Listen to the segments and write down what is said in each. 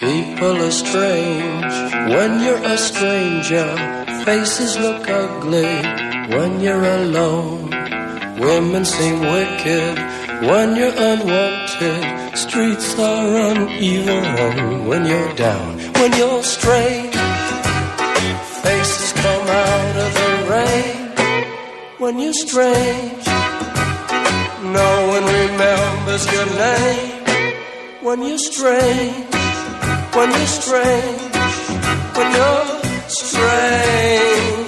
People are strange when you're a stranger. Faces look ugly when you're alone. Women seem wicked when you're unwanted. Streets are uneven when you're down. When you're strange, faces come out of the rain. When you're strange, no one remembers your name. When you're strange, when you're strange, when you're strange.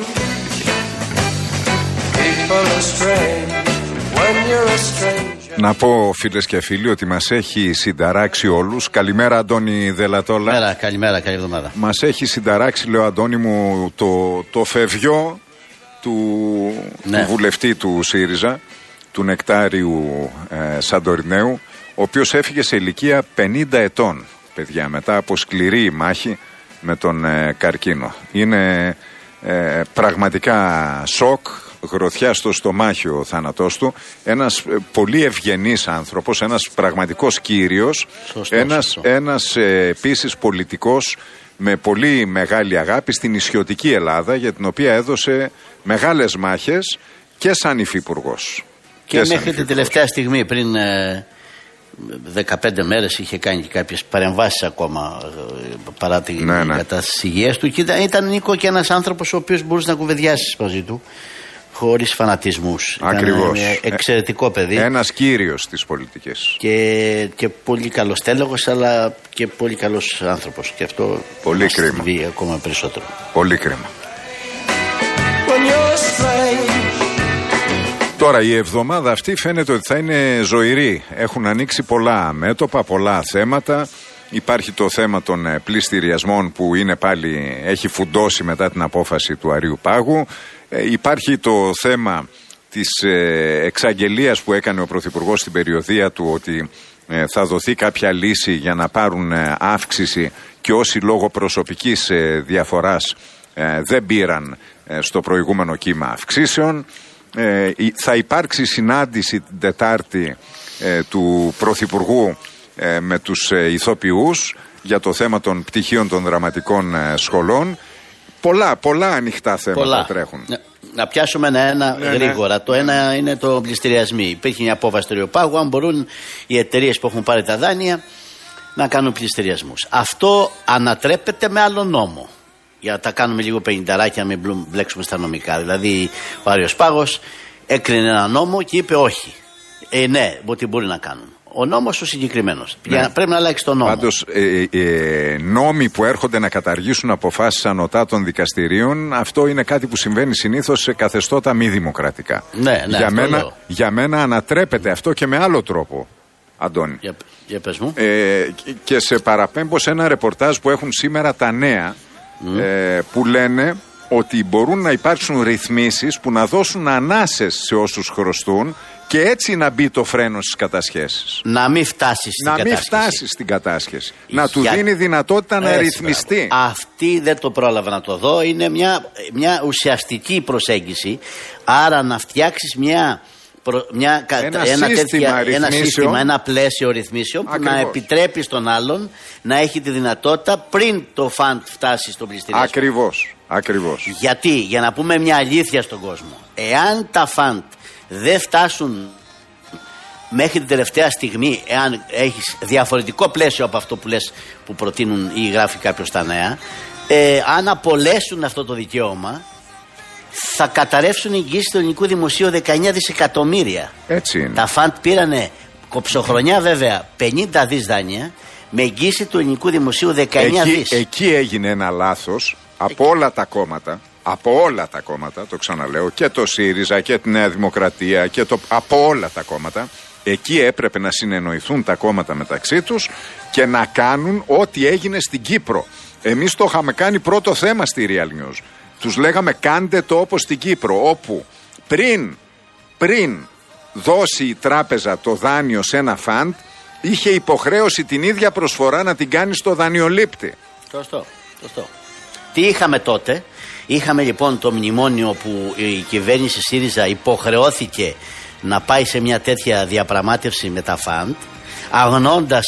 People are strange when you're a stranger. Να πω, φίλες και φίλοι, ότι μας έχει συνταράξει όλους. Καλημέρα, Αντώνη Δελατόλα. Καλημέρα, καλή εβδομάδα. Μας έχει συνταράξει, λέω, Αντώνη μου, το φευγιό του βουλευτή του ΣΥΡΙΖΑ, του Νεκτάριου Σαντορινέου, ο οποίος έφυγε σε ηλικία 50 ετών, παιδιά, μετά από σκληρή μάχη με τον καρκίνο. Είναι πραγματικά σοκ, γροθιά στο στομάχι ο θάνατός του. Ένας πολύ ευγενής άνθρωπος, ένας πραγματικός κύριος, ένας επίσης πολιτικός με πολύ μεγάλη αγάπη στην νησιωτική Ελλάδα, για την οποία έδωσε μεγάλες μάχες και σαν υφυπουργός. Και μέχρι την τελευταία στιγμή, πριν 15 μέρες, είχε κάνει και κάποιες παρεμβάσεις ακόμα παρά την κατάσταση της υγείας του. Και ήταν Νίκο και ένας άνθρωπος ο οποίος μπορούσε να κουβεντιάσει μαζί του χωρίς φανατισμούς. Ακριβώς. Ήταν εξαιρετικό παιδί. Ένας κύριος της πολιτικής. Και πολύ καλός τέλεγος, αλλά και πολύ καλός άνθρωπος. Και αυτό πολύ κρίμα. Ακόμα περισσότερο. Πολύ κρίμα. Τώρα η εβδομάδα αυτή φαίνεται ότι θα είναι ζωηρή. Έχουν ανοίξει πολλά μέτωπα, πολλά θέματα. Υπάρχει το θέμα των πληστηριασμών που είναι πάλι, έχει φουντώσει μετά την απόφαση του Αρείου Πάγου. Υπάρχει το θέμα της εξαγγελίας που έκανε ο Πρωθυπουργός στην περιοδεία του, ότι θα δοθεί κάποια λύση για να πάρουν αύξηση και όσοι λόγω προσωπικής διαφοράς δεν πήραν στο προηγούμενο κύμα αυξήσεων. Θα υπάρξει συνάντηση την Τετάρτη του Πρωθυπουργού με τους ηθοποιούς για το θέμα των πτυχίων των δραματικών σχολών. Πολλά ανοιχτά θέματα τρέχουν. Να πιάσουμε ένα γρήγορα. Το ένα είναι το πληστηριασμοί. Υπήρχε μια απόφαση του Αρείου Πάγου, αν μπορούν οι εταιρείες που έχουν πάρει τα δάνεια να κάνουν πληστηριασμούς. Αυτό ανατρέπεται με άλλο νόμο. Για να τα κάνουμε λίγο πενηνταράκια, να μην μπλέξουμε στα νομικά. Δηλαδή, ο Άρειος Πάγος έκρινε ένα νόμο και είπε όχι. Ναι, ότι μπορεί να κάνουν. Ο νόμος ο συγκεκριμένος. Πρέπει να αλλάξει το νόμο. Πάντως, νόμοι που έρχονται να καταργήσουν αποφάσεις ανωτά των δικαστηρίων, αυτό είναι κάτι που συμβαίνει συνήθως σε καθεστώτα μη δημοκρατικά. Για μένα ανατρέπεται αυτό και με άλλο τρόπο, Αντώνη. Για πες μου. Και σε παραπέμπω σε ένα ρεπορτάζ που έχουν σήμερα τα Νέα, που λένε ότι μπορούν να υπάρξουν ρυθμίσεις που να δώσουν ανάσες σε όσους χρωστούν και έτσι να μπει το φρένο στις κατασχέσεις. Να μην φτάσει στην κατάσχεση. Να του δίνει δυνατότητα να ρυθμιστεί. Αυτή δεν το πρόλαβα να το δω. Είναι μια ουσιαστική προσέγγιση. Άρα να φτιάξεις ένα σύστημα, ένα πλαίσιο ρυθμίσεων που να επιτρέπει στον άλλον να έχει τη δυνατότητα πριν το φαντ φτάσει στον πληστηριασμό. Ακριβώς. Γιατί, για να πούμε μια αλήθεια στον κόσμο, εάν τα φαντ δεν φτάσουν μέχρι την τελευταία στιγμή, εάν έχεις διαφορετικό πλαίσιο από αυτό που λες, που προτείνουν ή γράφει κάποιος στα Νέα, αν απολέσουν αυτό το δικαίωμα, θα καταρρεύσουν οι εγγύσεις του ελληνικού δημοσίου 19 δισεκατομμύρια. Έτσι είναι. Τα φαντ πήρανε κοψοχρονιά βέβαια 50 δις δάνεια με εγγύηση του ελληνικού δημοσίου 19 δις. Εκεί έγινε ένα λάθος από όλα τα κόμματα. Το ξαναλέω, και το ΣΥΡΙΖΑ και τη Νέα Δημοκρατία από όλα τα κόμματα. Εκεί έπρεπε να συνεννοηθούν τα κόμματα μεταξύ τους και να κάνουν ό,τι έγινε στην Κύπρο. Εμείς το είχαμε κάνει πρώτο θέμα στη Real News. Τους λέγαμε κάντε το όπως στην Κύπρο, όπου πριν δώσει η τράπεζα το δάνειο σε ένα φαντ, είχε υποχρέωση την ίδια προσφορά να την κάνει στο δανειολήπτη. Σωστό. Τι είχαμε τότε? Είχαμε λοιπόν το μνημόνιο που η κυβέρνηση ΣΥΡΙΖΑ υποχρεώθηκε να πάει σε μια τέτοια διαπραγμάτευση με τα φαντ, αγνώντας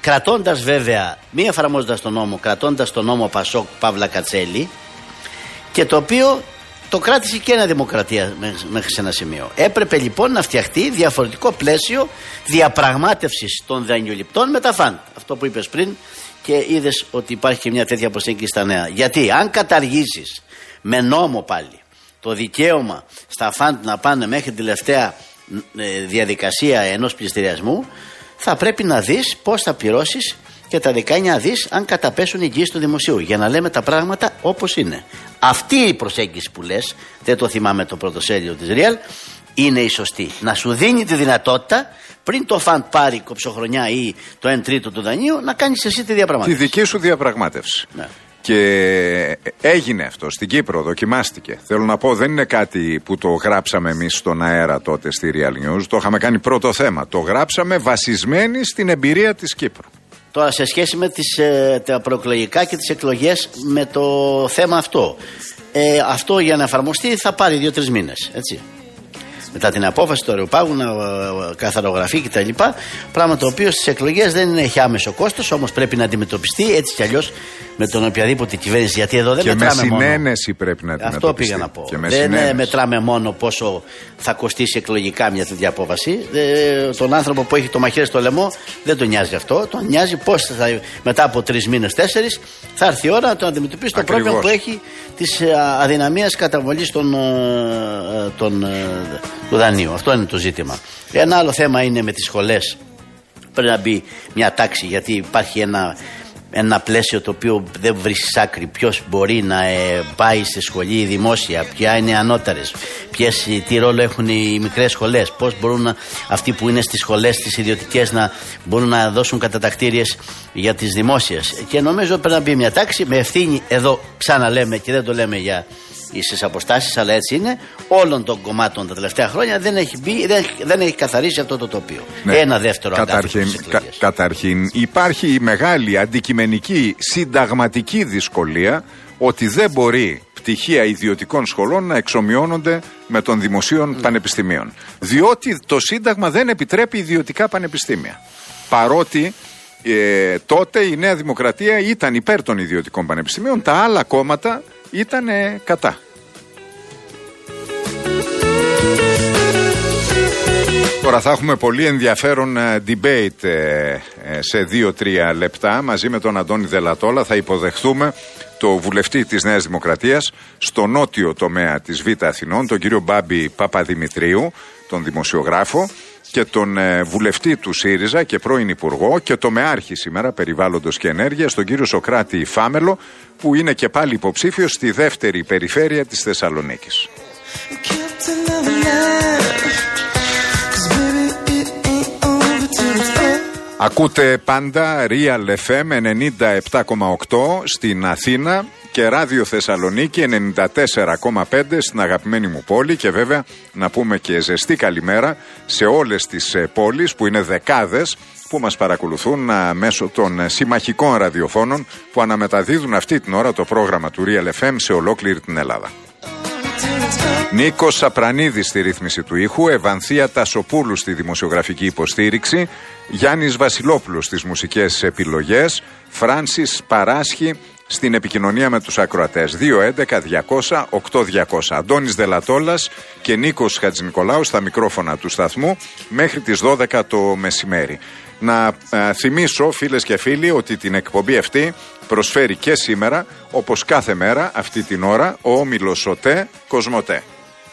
κρατώντας βέβαια, μη εφαρμόζοντας τον νόμο, κρατώντας τον νόμο Πασόκ Παύλα Κατσέλη, και το οποίο το κράτησε και ένα Δημοκρατία μέχρι σε ένα σημείο. Έπρεπε λοιπόν να φτιαχτεί διαφορετικό πλαίσιο διαπραγμάτευσης των δανειοληπτών με τα φαντ. Αυτό που είπες πριν, και είδες ότι υπάρχει και μια τέτοια προσέγγιση στα νέα. Γιατί αν καταργήσεις με νόμο πάλι το δικαίωμα στα φαντ να πάνε μέχρι την τελευταία διαδικασία ενός πληστηριασμού, θα πρέπει να δεις πώς θα πληρώσεις και τα 19 δις αν καταπέσουν οι εγγύησεις του δημοσίου, για να λέμε τα πράγματα όπως είναι. Αυτή η προσέγγιση που λες, δεν το θυμάμαι το πρωτοσέλιδο της Real, είναι η σωστή. Να σου δίνει τη δυνατότητα πριν το φαντ πάρει κοψοχρονιά ή το 1/3 του δανείου, να κάνεις εσύ τη διαπραγμάτευση. Τη δική σου διαπραγμάτευση. Ναι. Και έγινε αυτό στην Κύπρο, δοκιμάστηκε. Θέλω να πω, δεν είναι κάτι που το γράψαμε εμείς στον αέρα τότε στη Real News. Το είχαμε κάνει πρώτο θέμα. Το γράψαμε βασισμένοι στην εμπειρία της Κύπρου. Τώρα, σε σχέση με τα προεκλογικά και τις εκλογές, με το θέμα αυτό, αυτό για να εφαρμοστεί θα πάρει 2-3 μήνες, έτσι. Μετά την απόφαση του Αεροπάγου να καθαρογραφεί κτλ. Πράγμα το οποίο στις εκλογές δεν έχει άμεσο κόστος, όμως πρέπει να αντιμετωπιστεί έτσι κι αλλιώς με τον οποιαδήποτε κυβέρνηση. Γιατί εδώ δεν μετράμε μόνο. Και με συνένεση πρέπει να αντιμετωπιστεί. Αυτό πήγα να πω. Δεν μετράμε μόνο πόσο θα κοστίσει εκλογικά μια τέτοια απόφαση. Τον άνθρωπο που έχει το μαχαίρι στο λαιμό δεν τον νοιάζει αυτό. Τον νοιάζει πώς μετά από 3 μήνες, 4 θα έρθει η ώρα να τον αντιμετωπίσει το πρόβλημα που έχει της αδυναμίας καταβολής του δανείου. Αυτό είναι το ζήτημα. Ένα άλλο θέμα είναι με τις σχολές. Πρέπει να μπει μια τάξη, γιατί υπάρχει ένα πλαίσιο το οποίο δεν βρίσκεις άκρη. Ποιος μπορεί να πάει στη σχολή δημόσια, ποια είναι ανώτερες, τι ρόλο έχουν οι μικρές σχολές, πώς μπορούν αυτοί που είναι στις σχολές τις ιδιωτικές να μπορούν να δώσουν κατατακτήριες για τις δημόσιες. Και νομίζω πρέπει να μπει μια τάξη με ευθύνη, εδώ ξαναλέμε και δεν το λέμε για ίσες αποστάσεις, αλλά έτσι είναι, όλων των κομμάτων τα τελευταία χρόνια δεν έχει καθαρίσει αυτό το τοπίο. Ναι. Ένα δεύτερο καταρχήν υπάρχει η μεγάλη αντικειμενική συνταγματική δυσκολία ότι δεν μπορεί πτυχία ιδιωτικών σχολών να εξομοιώνονται με των δημοσίων πανεπιστημίων. Διότι το Σύνταγμα δεν επιτρέπει ιδιωτικά πανεπιστήμια. Παρότι τότε η Νέα Δημοκρατία ήταν υπέρ των ιδιωτικών πανεπιστημίων, τα άλλα κόμματα ήταν κατά. Τώρα θα έχουμε πολύ ενδιαφέρον debate σε 2-3 λεπτά μαζί με τον Αντώνη Δελατόλα. Θα υποδεχθούμε το βουλευτή της Νέας Δημοκρατίας στο νότιο τομέα της Β' Αθηνών, τον κύριο Μπάμπη Παπαδημητρίου, τον δημοσιογράφο, και τον βουλευτή του ΣΥΡΙΖΑ και πρώην υπουργό και τομεάρχη σήμερα περιβάλλοντος και ενέργειας, τον κύριο Σωκράτη Φάμελο, που είναι και πάλι υποψήφιος στη δεύτερη περιφέρεια της Θεσσαλονίκης. Ακούτε πάντα Real FM 97,8 στην Αθήνα και Ράδιο Θεσσαλονίκη 94,5 στην αγαπημένη μου πόλη, και βέβαια να πούμε και ζεστή καλημέρα σε όλες τις πόλεις που είναι δεκάδες που μας παρακολουθούν μέσω των συμμαχικών ραδιοφώνων που αναμεταδίδουν αυτή την ώρα το πρόγραμμα του Real FM σε ολόκληρη την Ελλάδα. Νίκος Σαπρανίδης στη ρύθμιση του ήχου, Ευανθία Τασοπούλου στη δημοσιογραφική υποστήριξη, Γιάννης Βασιλόπουλος στις μουσικές επιλογές, Φράνσις Παράσχη στην επικοινωνία με τους ακροατές. 211-200-8200. Αντώνης Δελατόλας και Νίκος Χατζηνικολάου στα μικρόφωνα του σταθμού μέχρι τις 12 το μεσημέρι. Να θυμίσω, φίλες και φίλοι, ότι την εκπομπή αυτή προσφέρει και σήμερα, όπως κάθε μέρα αυτή την ώρα, ο όμιλος ΟΤΕ Κοσμοτέ.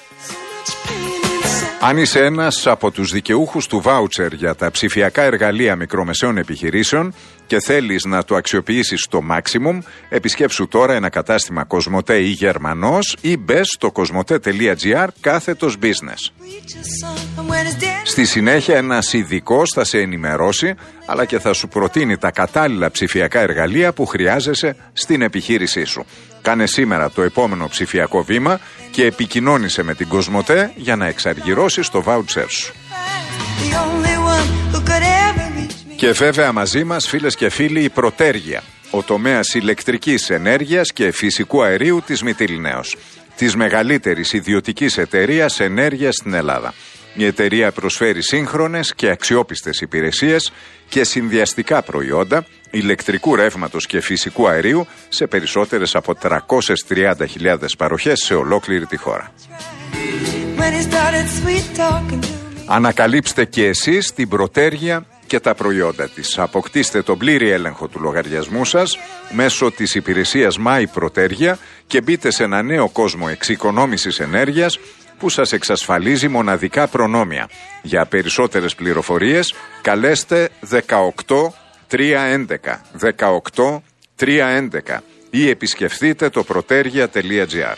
Αν είσαι ένας από τους δικαιούχους του βάουτσερ για τα ψηφιακά εργαλεία μικρομεσαίων επιχειρήσεων και θέλεις να το αξιοποιήσεις στο maximum, επισκέψου τώρα ένα κατάστημα Κοσμοτέ ή Γερμανός ή μπες στο κοσμοτέ.gr/business. Στη συνέχεια ένας ειδικός θα σε ενημερώσει, αλλά και θα σου προτείνει τα κατάλληλα ψηφιακά εργαλεία που χρειάζεσαι στην επιχείρησή σου. Κάνε σήμερα το επόμενο ψηφιακό βήμα και επικοινώνησε με την Κοσμοτέ για να εξαργυρώσεις το βάουτσερ σου. Και βέβαια μαζί μας, φίλες και φίλοι, η Πρωτέργεια, ο τομέας ηλεκτρικής ενέργειας και φυσικού αερίου της Μυτιληναίος, της μεγαλύτερης ιδιωτικής εταιρείας ενέργειας στην Ελλάδα. Η εταιρεία προσφέρει σύγχρονες και αξιόπιστες υπηρεσίες και συνδυαστικά προϊόντα ηλεκτρικού ρεύματος και φυσικού αερίου σε περισσότερες από 330.000 παροχές σε ολόκληρη τη χώρα. Ανακαλύψτε και εσείς την Πρωτέργεια και τα προϊόντα της. Αποκτήστε τον πλήρη έλεγχο του λογαριασμού σας μέσω της υπηρεσίας My Πρωτέργεια και μπείτε σε ένα νέο κόσμο εξοικονόμησης ενέργειας που σας εξασφαλίζει μοναδικά προνόμια. Για περισσότερες πληροφορίες καλέστε 18311 18311 ή επισκεφτείτε το protergia.gr.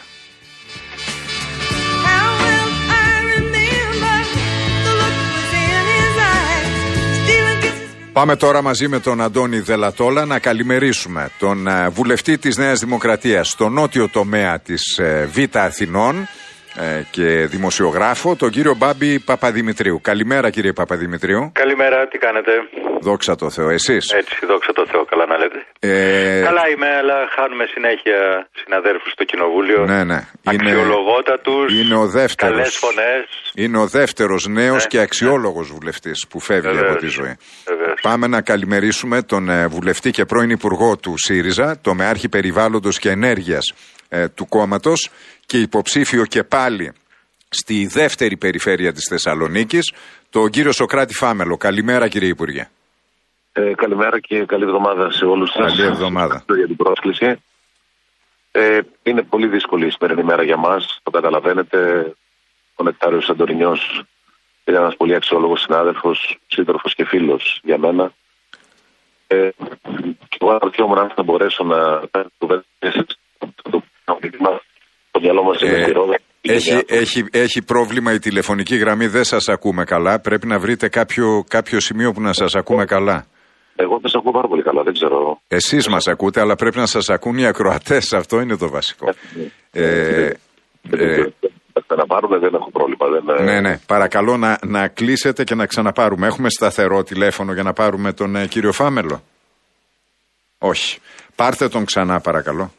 Πάμε τώρα μαζί με τον Αντώνη Δελατόλα να καλημερίσουμε τον βουλευτή της Νέας Δημοκρατίας στο νότιο τομέα της Β' Αθηνών και δημοσιογράφο, τον κύριο Μπάμπη Παπαδημητρίου. Καλημέρα, κύριε Παπαδημητρίου. Καλημέρα, τι κάνετε? Δόξα τω Θεώ, εσείς? Έτσι, δόξα τω Θεώ, καλά να λέτε. Καλά είμαι, αλλά χάνουμε συνέχεια συναδέρφους στο κοινοβούλιο. Ναι. Αξιολογότατους, είναι ο δεύτερος, καλές φωνές. Είναι ο δεύτερος νέος και αξιόλογος βουλευτής που φεύγει από τη ζωή. Πάμε να καλημερίσουμε τον βουλευτή και πρώην υπουργό του ΣΥΡΙΖΑ, τομεάρχη περιβάλλοντος και ενέργειας του κόμματος και υποψήφιο και πάλι στη δεύτερη περιφέρεια της Θεσσαλονίκης, τον κύριο Σωκράτη Φάμελο. Καλημέρα, κύριε Υπουργέ. Καλημέρα και καλή εβδομάδα σε όλους σας. Καλή εβδομάδα. Ευχαριστώ για την πρόσκληση. Είναι πολύ δύσκολη η σημερινή μέρα για μας. Το καταλαβαίνετε. Ο Νεκτάριος Αντωνινιός είναι ένας πολύ αξιόλογος συνάδελφος, σύντροφος και φίλος για μένα. Και εγώ αναρωτιόμουν αν θα μπορέσω να κουβέντες το μυαλό μας είναι στη ρόδα. Έχει πρόβλημα η τηλεφωνική γραμμή, δεν σας ακούμε καλά. Πρέπει να βρείτε κάποιο σημείο που να σας ακούμε καλά. Εγώ δεν σας ακούω πάρα πολύ καλά, δεν ξέρω. Εσείς μας ακούτε, αλλά πρέπει να σας ακούν οι ακροατές, αυτό είναι το βασικό. Να ξαναπάρουμε, δεν έχω πρόβλημα. Ναι, παρακαλώ να κλείσετε και να ξαναπάρουμε. Έχουμε σταθερό τηλέφωνο για να πάρουμε τον κύριο Φάμελο? Όχι. Πάρτε τον ξανά, παρακαλώ.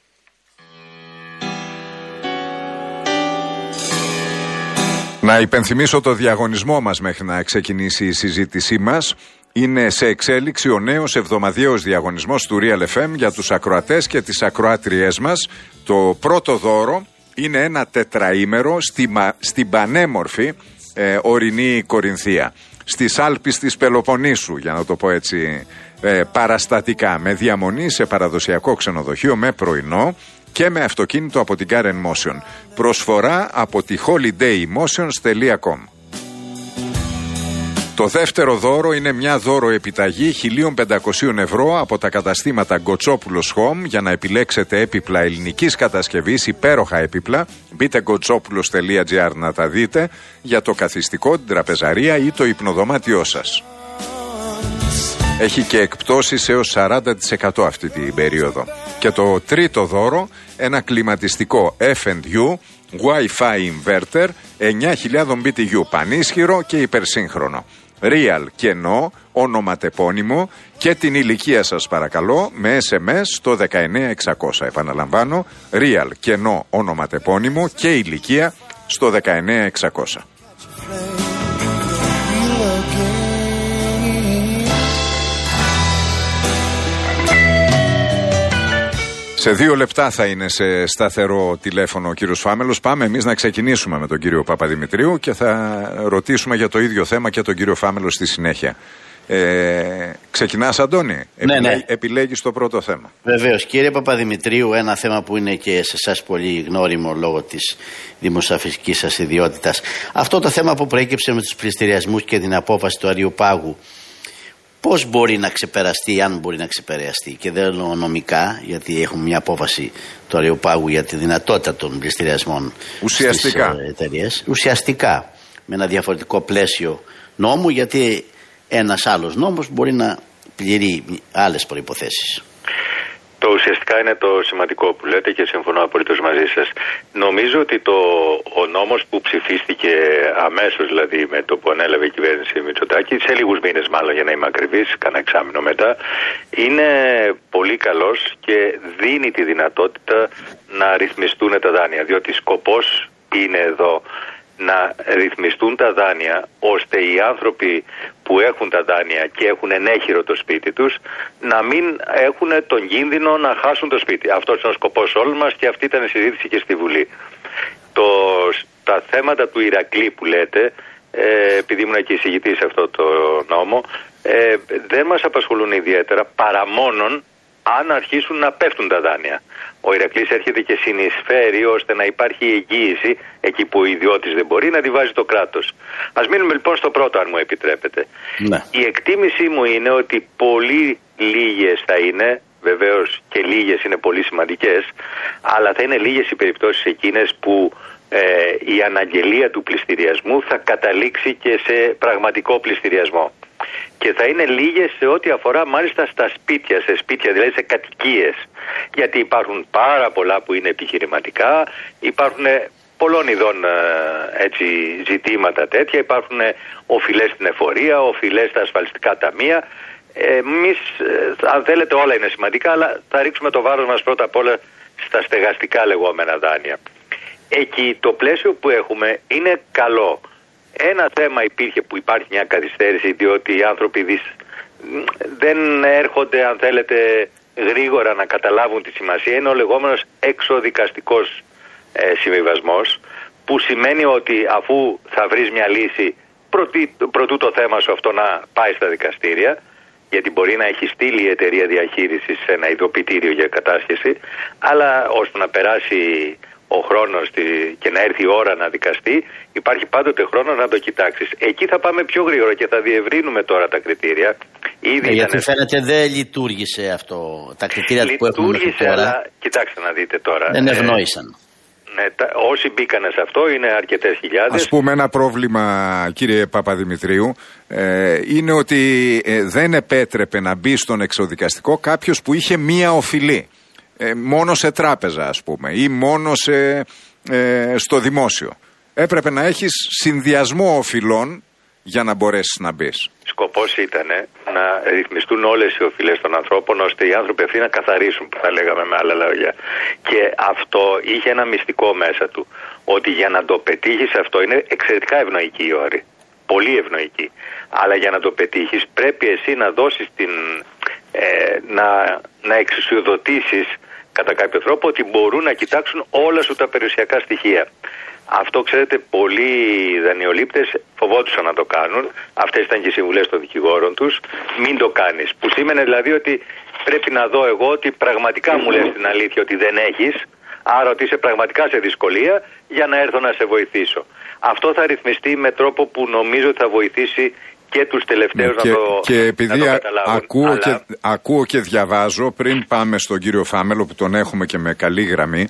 Να υπενθυμίσω το διαγωνισμό μας μέχρι να ξεκινήσει η συζήτησή μας. Είναι σε εξέλιξη ο νέος εβδομαδιαίος διαγωνισμός του Real FM για τους ακροατές και τις ακροάτριές μας. Το πρώτο δώρο είναι ένα τετραήμερο στην πανέμορφη ορεινή Κορινθία, στις Άλπεις της Πελοποννήσου, για να το πω έτσι παραστατικά, με διαμονή σε παραδοσιακό ξενοδοχείο με πρωινό και με αυτοκίνητο από την Karen Motion. Προσφορά από τη holidaymotions.com. Το δεύτερο δώρο είναι μια δώρο επιταγή 1.500 ευρώ από τα καταστήματα Γκοτσόπουλος Home για να επιλέξετε έπιπλα ελληνικής κατασκευής, υπέροχα έπιπλα. Μπείτε γκοτσόπουλος.gr να τα δείτε, για το καθιστικό, την τραπεζαρία ή το υπνοδωμάτιό σας. Έχει και εκπτώσεις έως 40% αυτή την περίοδο. Και το τρίτο δώρο, ένα κλιματιστικό F&U Wi-Fi inverter 9.000 BTU, πανίσχυρο και υπερσύγχρονο. Real κενό, ονοματεπώνυμο και την ηλικία σας παρακαλώ με SMS στο 19600. Επαναλαμβάνω, Real κενό, ονοματεπώνυμο και ηλικία στο 19600. Σε 2 λεπτά θα είναι σε σταθερό τηλέφωνο ο κύριος Φάμελος. Πάμε εμείς να ξεκινήσουμε με τον κύριο Παπαδημητρίου και θα ρωτήσουμε για το ίδιο θέμα και τον κύριο Φάμελο στη συνέχεια. Ξεκινάς, Αντώνη? Ναι. Επιλέγεις το πρώτο θέμα. Βεβαίως. Κύριε Παπαδημητρίου, ένα θέμα που είναι και σε εσάς πολύ γνώριμο λόγω της δημοσιογραφικής σας ιδιότητας. Αυτό το θέμα που προέκυψε με τους πληστηριασμούς και την απόφαση του Αριοπάγου, πώς μπορεί να ξεπεραστεί, αν μπορεί να ξεπεραστεί? Και δεν λέω νομικά, γιατί έχουμε μια απόφαση του Αριοπάγου για τη δυνατότητα των πληστηριασμών στις εταιρείες. Ουσιαστικά, με ένα διαφορετικό πλαίσιο νόμου, γιατί ένας άλλος νόμος μπορεί να πληρεί άλλες προϋποθέσεις. Το ουσιαστικά είναι το σημαντικό που λέτε και συμφωνώ απολύτως μαζί σας. Νομίζω ότι ο νόμος που ψηφίστηκε αμέσως, δηλαδή με το που ανέλαβε η κυβέρνηση Μητσοτάκη, σε λίγους μήνες μάλλον για να είμαι ακριβής, κανένα εξάμηνο μετά, είναι πολύ καλός και δίνει τη δυνατότητα να ρυθμιστούν τα δάνεια. Διότι σκοπός είναι εδώ να ρυθμιστούν τα δάνεια, ώστε οι άνθρωποι που έχουν τα δάνεια και έχουν ενέχειρο το σπίτι τους να μην έχουν τον κίνδυνο να χάσουν το σπίτι. Αυτός είναι ο σκοπός όλων μας και αυτή ήταν η συζήτηση και στη Βουλή. Τα θέματα του Ηρακλή που λέτε, επειδή ήμουν και εισηγητής σε αυτό το νόμο, δεν μας απασχολούν ιδιαίτερα, παρά μόνον αν αρχίσουν να πέφτουν τα δάνεια. Ο Ηρακλής έρχεται και συνεισφέρει ώστε να υπάρχει εγγύηση εκεί που ο ιδιώτης δεν μπορεί, να τη βάζει το κράτος. Ας μείνουμε λοιπόν στο πρώτο, αν μου επιτρέπετε. Ναι. Η εκτίμησή μου είναι ότι πολύ λίγες θα είναι, βεβαίως και λίγες είναι πολύ σημαντικές, αλλά θα είναι λίγες οι περιπτώσεις εκείνες που η αναγγελία του πληστηριασμού θα καταλήξει και σε πραγματικό πληστηριασμό. Και θα είναι λίγες σε ό,τι αφορά μάλιστα στα σπίτια, σε σπίτια δηλαδή σε κατοικίες. Γιατί υπάρχουν πάρα πολλά που είναι επιχειρηματικά, υπάρχουν πολλών ειδών έτσι, ζητήματα τέτοια, υπάρχουν οφειλές στην εφορία, οφειλές στα ασφαλιστικά ταμεία. Εμείς, αν θέλετε, όλα είναι σημαντικά, αλλά θα ρίξουμε το βάρος μας πρώτα απ' όλα στα στεγαστικά λεγόμενα δάνεια. Εκεί το πλαίσιο που έχουμε είναι καλό. Ένα θέμα υπήρχε που υπάρχει μια καθυστέρηση, διότι οι άνθρωποι δεν έρχονται, αν θέλετε, γρήγορα να καταλάβουν τη σημασία. Είναι ο λεγόμενος εξοδικαστικός συμβιβασμός, που σημαίνει ότι αφού θα βρεις μια λύση προτού το θέμα σου αυτό να πάει στα δικαστήρια, γιατί μπορεί να έχει στείλει η εταιρεία διαχείρισης σε ένα ειδοποιητήριο για κατάσχεση, αλλά ώστε να περάσει ο χρόνος και να έρθει η ώρα να δικαστεί, υπάρχει πάντοτε χρόνο να το κοιτάξεις. Εκεί θα πάμε πιο γρήγορα και θα διευρύνουμε τώρα τα κριτήρια. Γιατί φαίνεται δεν λειτουργήσε αυτό. Τα κριτήρια που έχουμε μέχρι τώρα. Αλλά κοιτάξτε να δείτε τώρα. Δεν ευνόησαν. Όσοι μπήκανε σε αυτό είναι αρκετές χιλιάδες. Ας πούμε ένα πρόβλημα, κύριε Παπαδημητρίου, είναι ότι δεν επέτρεπε να μπει στον εξοδικαστικό κάποιος που είχε μία οφειλή. Μόνο σε τράπεζα, ας πούμε, ή μόνο στο δημόσιο. Έπρεπε να έχεις συνδυασμό οφειλών για να μπορέσεις να μπεις. Σκοπός ήταν να ρυθμιστούν όλες οι οφειλές των ανθρώπων, ώστε οι άνθρωποι αυτοί να καθαρίσουν, που θα λέγαμε με άλλα λόγια. Και αυτό είχε ένα μυστικό μέσα του, ότι για να το πετύχεις αυτό είναι εξαιρετικά ευνοϊκή η όρη. Πολύ ευνοϊκή. Αλλά για να το πετύχεις πρέπει εσύ να δώσεις να εξουσιοδοτήσεις κατά κάποιο τρόπο ότι μπορούν να κοιτάξουν όλα σου τα περιουσιακά στοιχεία. Αυτό, ξέρετε, πολλοί δανειολήπτες φοβόντουσαν να το κάνουν. Αυτές ήταν και οι συμβουλές των δικηγόρων τους. Μην το κάνεις. Που σήμαινε δηλαδή ότι πρέπει να δω εγώ ότι πραγματικά μου λες την αλήθεια ότι δεν έχεις, άρα ότι είσαι πραγματικά σε δυσκολία, για να έρθω να σε βοηθήσω. Αυτό θα ρυθμιστεί με τρόπο που νομίζω ότι θα βοηθήσει και τους τελευταίους και επειδή να το καταλάβουν. Ακούω και διαβάζω, πριν πάμε στον κύριο Φάμελο που τον έχουμε και με καλή γραμμή,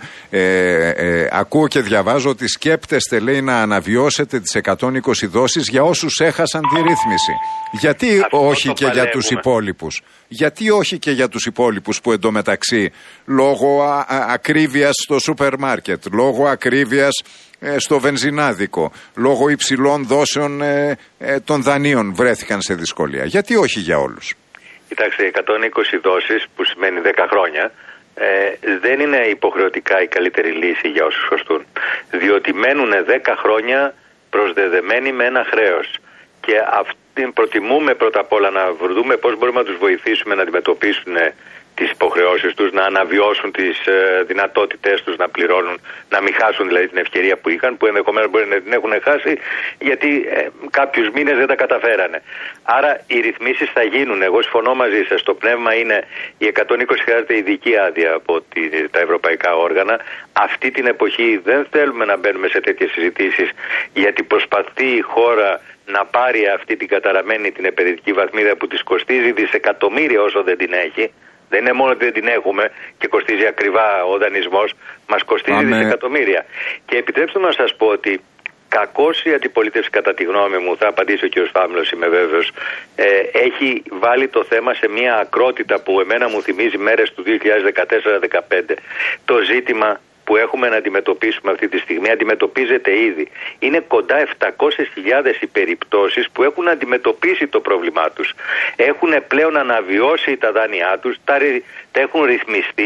ακούω και διαβάζω ότι σκέπτεστε, λέει, να αναβιώσετε τις 120 δόσεις για όσους έχασαν τη ρύθμιση. Γιατί όχι και για τους υπόλοιπους? Γιατί όχι και για τους υπόλοιπους που εντωμεταξύ λόγω ακρίβειας στο σούπερ μάρκετ, λόγω ακρίβειας στο βενζινάδικο, λόγω υψηλών δόσεων των δανείων βρέθηκαν σε δυσκολία? Γιατί όχι για όλους? Κοιτάξτε, 120 δόσεις, που σημαίνει 10 χρόνια, δεν είναι υποχρεωτικά η καλύτερη λύση για όσους χρωστούν. Διότι μένουν 10 χρόνια προσδεδεμένοι με ένα χρέος. Και προτιμούμε πρώτα απ' όλα να βρούμε πώς μπορούμε να τους βοηθήσουμε να αντιμετωπίσουν τις υποχρεώσεις τους, να αναβιώσουν τις δυνατότητές τους να πληρώνουν, να μην χάσουν δηλαδή την ευκαιρία που είχαν, που ενδεχομένως μπορεί να την έχουν χάσει γιατί κάποιους μήνες δεν τα καταφέρανε. Άρα οι ρυθμίσεις θα γίνουν. Εγώ συμφωνώ μαζί σας. Το πνεύμα είναι η 120 χρειάζεται ειδική άδεια από τα ευρωπαϊκά όργανα. Αυτή την εποχή δεν θέλουμε να μπαίνουμε σε τέτοιες συζητήσεις, γιατί προσπαθεί η χώρα να πάρει αυτή την καταραμένη την επενδυτική βαθμίδα που της κοστίζει δισεκατομμύρια όσο δεν την έχει. Δεν είναι μόνο ότι δεν την έχουμε και κοστίζει ακριβά ο δανεισμός, μας κοστίζει δισεκατομμύρια. Και επιτρέψτε να σας πω ότι κακώς η αντιπολίτευση, κατά τη γνώμη μου, θα απαντήσει ο κ. Φάμελος, είμαι βέβαιος, έχει βάλει το θέμα σε μια ακρότητα που εμένα μου θυμίζει μέρες του 2014-2015. Το ζήτημα που έχουμε να αντιμετωπίσουμε αυτή τη στιγμή αντιμετωπίζεται ήδη. Είναι κοντά 700.000 οι περιπτώσεις που έχουν αντιμετωπίσει το πρόβλημά τους. Έχουν πλέον αναβιώσει τα δάνειά τους, τα έχουν ρυθμιστεί,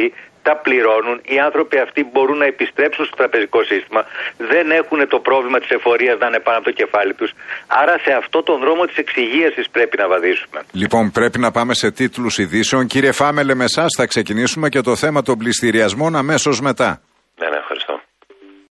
τα πληρώνουν. Οι άνθρωποι αυτοί μπορούν να επιστρέψουν στο τραπεζικό σύστημα. Δεν έχουν το πρόβλημα της εφορίας να είναι πάνω από το κεφάλι τους. Άρα σε αυτό τον δρόμο της εξυγίασης πρέπει να βαδίσουμε. Λοιπόν, πρέπει να πάμε σε τίτλους ειδήσεων. Κύριε Φάμελε, με εσάς θα ξεκινήσουμε και το θέμα των πληστηριασμών αμέσως μετά. Ναι, ευχαριστώ.